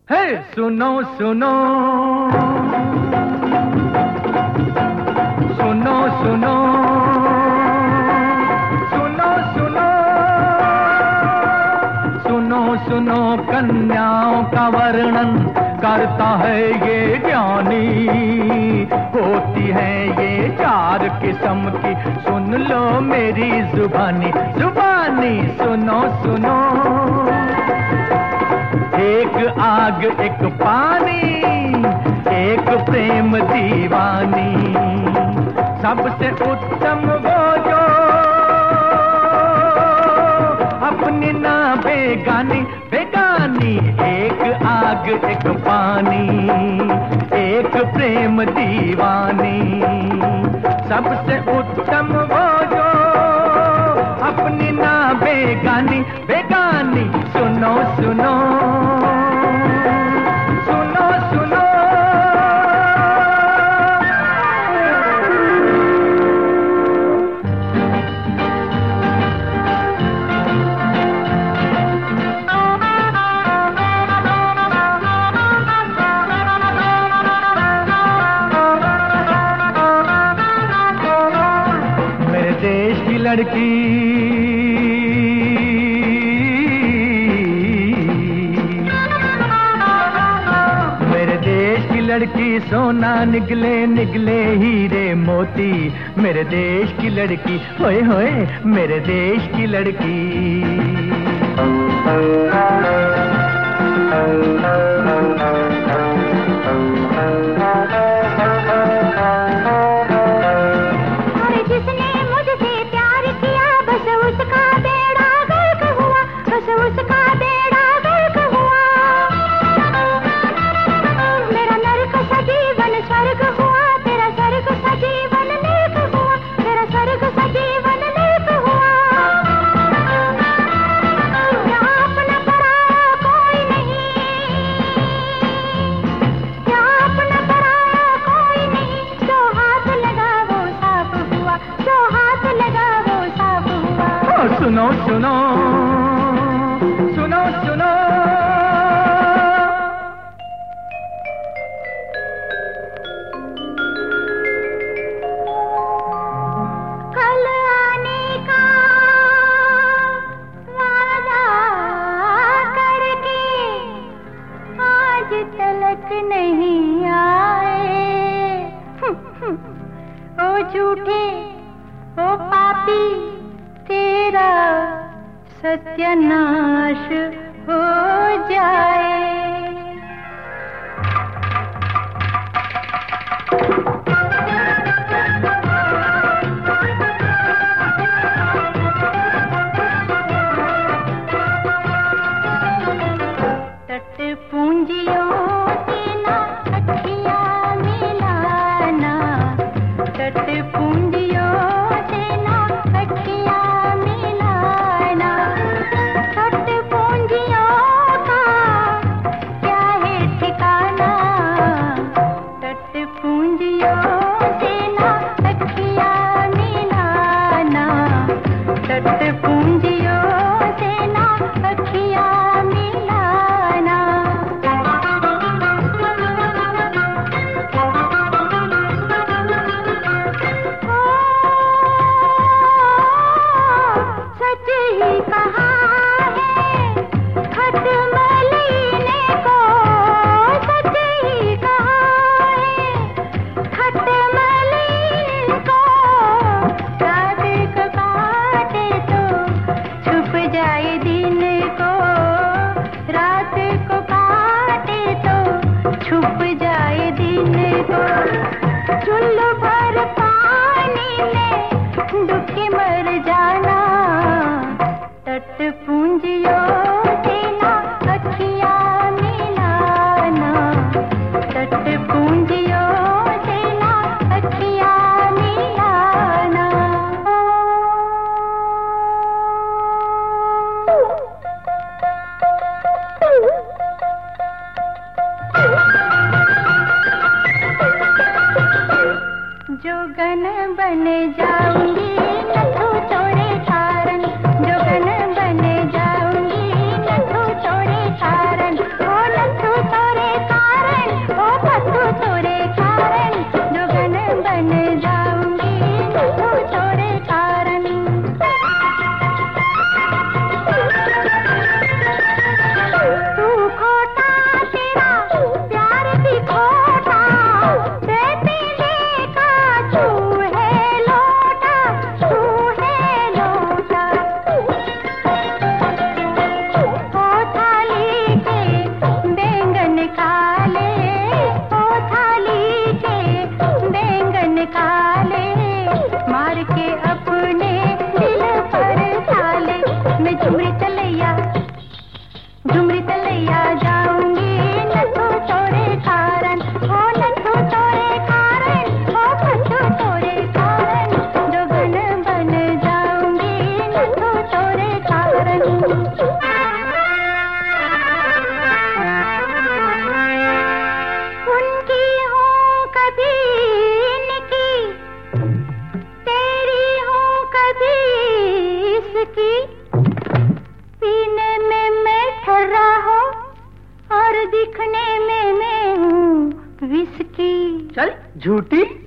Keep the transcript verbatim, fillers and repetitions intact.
हे सुनो सुनो सुनो सुनो सुनो सुनो सुनो सुनो कन्याओं का वर्णन करता है ये ज्ञानी। होती है ये चार किस्म की, सुन लो मेरी जुबानी जुबानी। सुनो सुनो, एक आग एक पानी, एक प्रेम दीवानी। सबसे उत्तम वो जो अपनी ना बेगानी बेगानी। एक आग एक पानी, एक प्रेम दीवानी। सबसे उत्तम वो जो अपनी ना बेगानी बेगानी। सुनो सुनो सुनो सुनो। मेरे देश की लड़की लड़की सोना निकले निकले हीरे मोती। मेरे देश की लड़की होए होए मेरे देश की लड़की। अरे जिसने मुझसे प्यार किया बस उसका बेड़ा गर्क हुआ, बस उसका बेड़ा गर्क हुआ। मेरा नरक सा जीवन स्वर्ग हुआ, तेरा स्वर्ग सा जीवन नरक हुआ, तेरा स्वर्ग सा जीवन नरक हुआ। यहाँ अपना पराया कोई नहीं, यहाँ अपना पराया कोई नहीं। जो हाथ लगा वो साफ हुआ, जो हाथ लगा वो साफ हुआ। ओ सुनो सुनो सुनो सुनो। कल आने का वादा करके आज तलक नहीं आए। ओ झूठे ओ पापी तेरा सत्यानाश हो जाए। तट पूंजियों से ना अखियाँ मिलाना, तट पूंजियों से ना अखियाँ मिलाना। तट पूंजियों का क्या है ठिकाना, तट पूंजियों से ना अखियाँ मिलाना। तट पूंजियों से ना अखियाँ मिलाना। ओ, सच ही कहा है खत्म लेने को, सच ही कहा है खत्म लेने को। रात को काटे तो छुप जाए दिन को, रात को काटे तो छुप जाए दिन को। चुल्लू भर पानी में डूब के मर जाना। तट पूंजियों से ना अखियाँ मिलाना, तट पूंजियों से ना अखियाँ मिलाना। जोगन बन जाऊंगी नथु तोड़े कारण, जोगन बन जाऊंगी नथु तोड़े कारण। ओ नथु विस्की। चल झूठी।